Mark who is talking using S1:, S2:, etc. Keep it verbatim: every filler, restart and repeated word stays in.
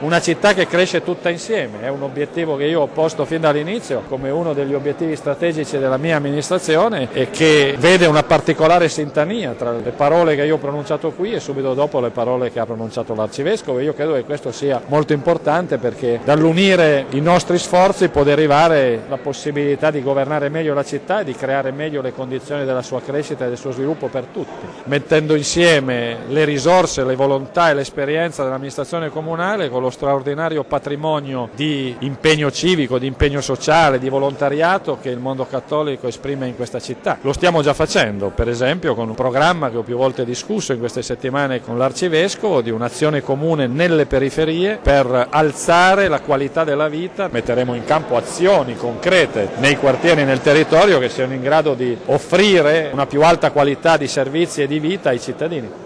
S1: una città che cresce tutta insieme. È un obiettivo che io ho posto fin dall'inizio come uno degli obiettivi strategici della mia amministrazione e che vede una particolare sintonia tra le parole che io ho pronunciato qui e subito dopo le parole che ha pronunciato l'Arcivescovo. Io credo che questo sia molto importante perché dall'unire i nostri sforzi può derivare la possibilità di governare meglio la città e di creare meglio le condizioni della sua crescita e del suo sviluppo per tutti, mettendo insieme le risorse, le volontà e l'esperienza dell'amministrazione comunale con lo straordinario patrimonio di impegno civico, di impegno sociale, di volontariato che il mondo cattolico esprime in questa città. Lo stiamo già facendo, per esempio con un programma che ho più volte discusso in queste settimane con l'Arcivescovo di un'azione comune nelle periferie per alzare la qualità della vita. Metteremo in campo azioni concrete nei quartieri e nel territorio che siano in grado di offrire una più alta qualità di servizi e di vita ai cittadini.